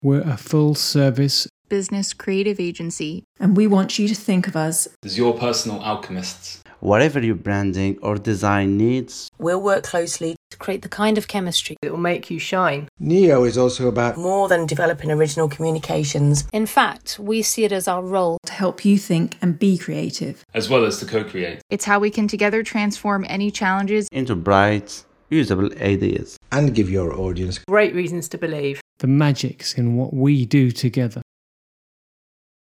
We're a full-service business creative agency. And we want you to think of us as your personal alchemists. Whatever your branding or design needs, we'll work closely to create the kind of chemistry that will make you shine. NEO is also about more than developing original communications. In fact, we see it as our role to help you think and be creative, as well as to co-create. It's how we can together transform any challenges into bright, usable ideas. And give your audience great reasons to believe. The magic's in what we do together.